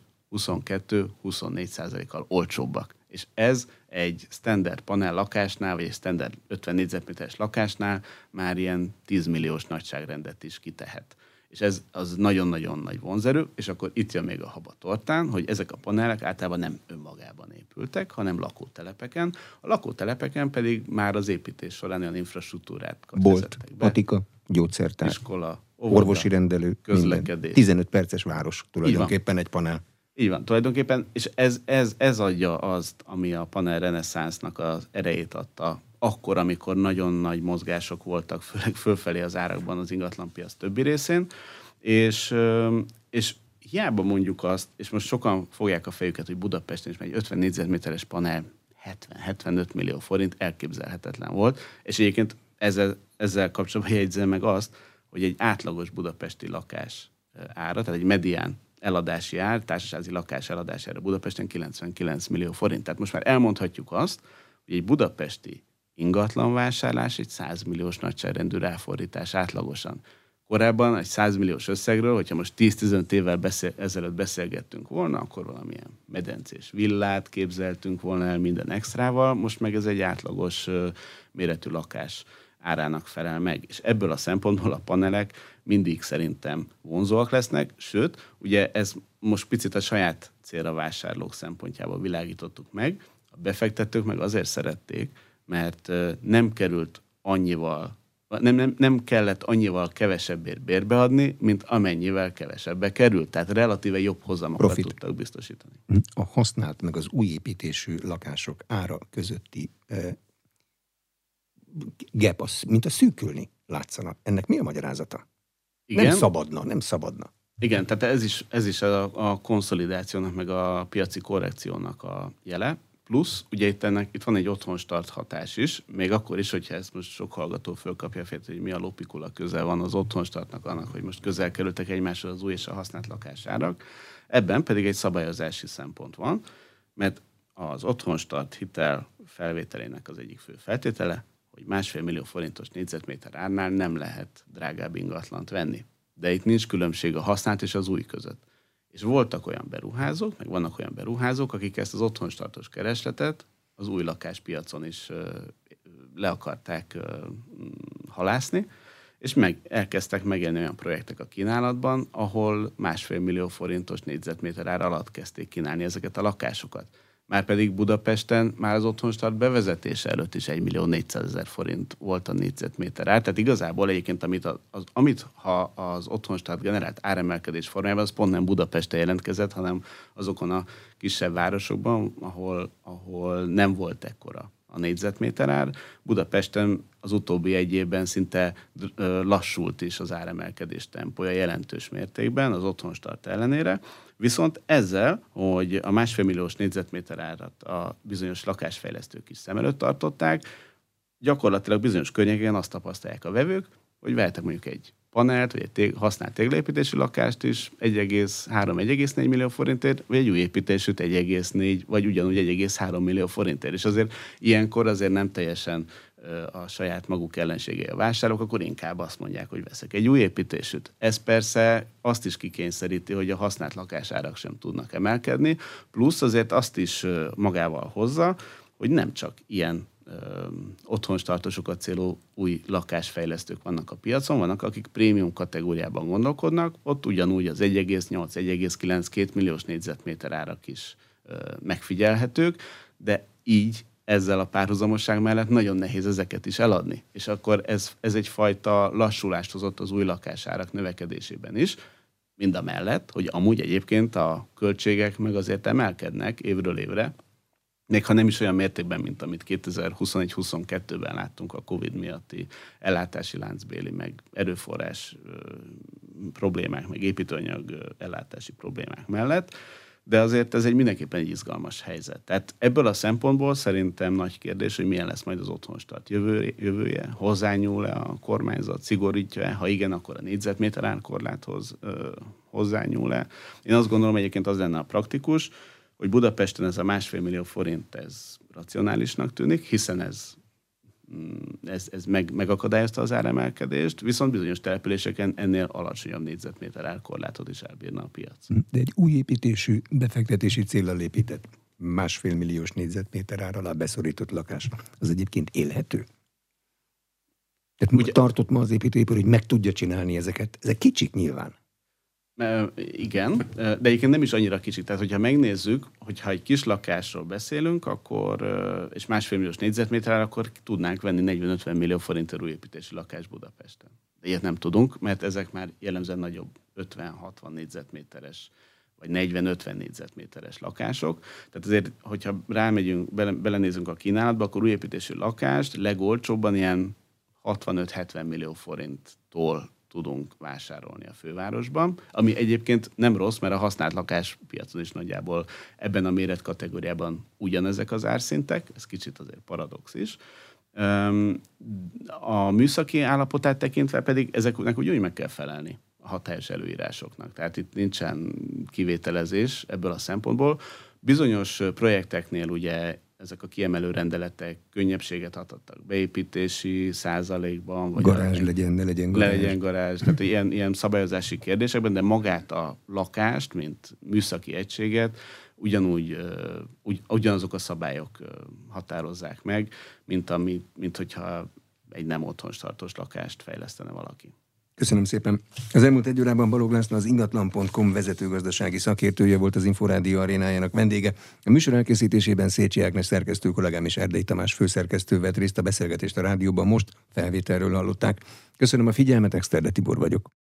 22-24%-kal olcsóbbak. És ez egy standard panel lakásnál, vagy egy standard 50 négyzetméteres lakásnál már ilyen 10 milliós nagyságrendet is kitehet. És ez az nagyon-nagyon nagy vonzerő, és akkor itt jön még a hab a tortán, hogy ezek a panelek általában nem önmagában épültek, hanem lakótelepeken. A lakótelepeken pedig már az építés során olyan infrastruktúrát
vezettek be. Patika, gyógyszertár,
iskola,
orvosi rendelő,
közlekedés.
15 perces város tulajdonképpen egy panel.
Így van, tulajdonképpen, és ez adja azt, ami a panel reneszánsznak az erejét adta, akkor, amikor nagyon nagy mozgások voltak, főleg fölfelé az árakban az ingatlanpiac többi részén, és hiába mondjuk azt, és most sokan fogják a fejüket, hogy Budapesten is egy 50 négyzetméteres panel 70-75 millió forint elképzelhetetlen volt, és egyébként ezzel kapcsolatban jegyzem meg azt, hogy egy átlagos budapesti lakás ára, tehát egy medián eladási ár, társasági lakás eladási ára Budapesten 99 millió forint. Tehát most már elmondhatjuk azt, hogy egy budapesti ingatlanvásárlás egy 100 milliós nagyságrendű ráfordítás átlagosan. Korábban egy 100 milliós összegről, hogyha most 10-15 évvel ezelőtt beszélgettünk volna, akkor valamilyen medencés villát képzeltünk volna el minden extrával, most meg ez egy átlagos méretű lakás árának felel meg. És ebből a szempontból a panelek mindig szerintem vonzóak lesznek, sőt, ugye ez most picit a saját célra vásárlók szempontjából világítottuk meg, a befektetők meg azért szerették, mert nem került annyival, nem kellett annyival kevesebbért bérbeadni, mint amennyivel kevesebbe került. Tehát relatíve jobb hozamokat tudtak biztosítani.
A használt meg az új építésű lakások ára közötti gap, mint a szűkülni látszana. Ennek mi a magyarázata? Igen? Nem szabadna.
Igen, tehát ez is a konszolidációnak, meg a piaci korrekciónak a jele. Plusz, ugye itt van egy otthonstart hatás is, még akkor is, hogyha ezt most sok hallgató fölkapja fel, hogy mi a lopikula közel van az otthonstartnak annak, hogy most közel kerültek egymáshoz az új és a használt lakásárak. Ebben pedig egy szabályozási szempont van, mert az otthonstart hitel felvételének az egyik fő feltétele, hogy 1,5 millió forintos négyzetméter árnál nem lehet drágább ingatlant venni. De itt nincs különbség a használt és az új között. És voltak olyan beruházók, meg vannak olyan beruházók, akik ezt az otthonstartos keresletet az új lakáspiacon is le akarták halászni, és elkezdtek megjelenni olyan projektek a kínálatban, ahol 1,5 millió forintos négyzetméter ár alatt kezdték kínálni ezeket a lakásokat. Márpedig Budapesten már az otthonstart bevezetése előtt is 1.400.000 forint volt a négyzetméter ár. Tehát igazából egyébként, amit ha az otthonstart generált áremelkedés formájában, az pont nem Budapesten jelentkezett, hanem azokon a kisebb városokban, ahol nem volt ekkora a négyzetméter ár. Budapesten az utóbbi egy évben szinte lassult is az áremelkedés tempója jelentős mértékben az otthonstart ellenére. Viszont ezzel, hogy a 1,5 milliós négyzetméter árat a bizonyos lakásfejlesztők is szem előtt tartották, gyakorlatilag bizonyos környéken azt tapasztalják a vevők, hogy vehetek mondjuk egy panelt, vagy egy használt téglaépítési lakást is 1,3-1,4 millió forintért, vagy egy új építésűt 1,4 vagy ugyanúgy 1,3 millió forintért. És azért ilyenkor azért nem teljesen a saját maguk ellenségei a vásárlók, akkor inkább azt mondják, hogy veszek egy új építésűt. Ez persze azt is kikényszeríti, hogy a használt lakásárak sem tudnak emelkedni, plusz azért azt is magával hozza, hogy nem csak ilyen otthonstartosokat célú új lakásfejlesztők vannak a piacon, vannak, akik prémium kategóriában gondolkodnak, ott ugyanúgy az 1,8-1,9-2 milliós négyzetméter árak is megfigyelhetők, de így ezzel a párhuzamosság mellett nagyon nehéz ezeket is eladni. És akkor ez egyfajta lassulást hozott az új lakásárak növekedésében is, mindamellett, hogy amúgy egyébként a költségek meg azért emelkednek évről évre, még ha nem is olyan mértékben, mint amit 2021-22-ben láttunk a Covid miatti ellátási láncbéli, meg erőforrás problémák, meg építőanyag ellátási problémák mellett, de azért ez mindenképpen egy izgalmas helyzet. Tehát ebből a szempontból szerintem nagy kérdés, hogy milyen lesz majd az otthonstart jövője, hozzányúl-e a kormányzat, szigorítja-e, ha igen, akkor a négyzetméter árkorláthoz hozzányúl-e. Én azt gondolom, egyébként az lenne a praktikus, hogy Budapesten ez a 1,5 millió forint, ez racionálisnak tűnik, hiszen ez megakadályozta az áremelkedést, viszont bizonyos településeken ennél alacsonyabb négyzetméter árkorlátot is elbírna a piac.
De egy új építésű, befektetési céllal épített 1,5 milliós négyzetméter ár alá beszorított lakás, az egyébként élhető? Tehát tartott ma az építőipar, hogy meg tudja csinálni ezeket. Ezek kicsik nyilván.
Igen, de egyébként nem is annyira kicsik. Tehát, hogyha megnézzük, hogyha egy kis lakásról beszélünk, akkor, és 1,5 milliós négyzetméter, akkor tudnánk venni 40-50 millió forintért új építési lakás Budapesten. De ilyet nem tudunk, mert ezek már jellemzően nagyobb 50-60 négyzetméteres, vagy 40-50 négyzetméteres lakások. Tehát azért, hogyha rámegyünk, belenézünk a kínálatba, akkor új építésű lakást legolcsóbban ilyen 65-70 millió forinttól tudunk vásárolni a fővárosban, ami egyébként nem rossz, mert a használt lakáspiacon is nagyjából ebben a méretkategóriában ugyanezek az árszintek, ez kicsit azért paradox is. A műszaki állapotát tekintve pedig ezeknek úgy meg kell felelni a hatályos előírásoknak. Tehát itt nincsen kivételezés ebből a szempontból. Bizonyos projekteknél ugye ezek a kiemelő rendeletek könnyebbséget adtak beépítési százalékban. Vagy
garázs legyen, ne legyen garázs.
Legyen garázs. Tehát ilyen szabályozási kérdésekben, de magát a lakást, mint műszaki egységet ugyanazok a szabályok határozzák meg, mint hogyha egy nem otthonstartós lakást fejlesztene valaki.
Köszönöm szépen. Az elmúlt egy órában Balogh László, az ingatlan.com vezetőgazdasági szakértője volt, az Inforádió arénájának vendége. A műsor elkészítésében Szécsi Ágnes szerkesztő kollégám és Erdei Tamás főszerkesztő vett részt. A beszélgetést a rádióban most felvételről hallották. Köszönöm a figyelmet, Exterde Tibor vagyok.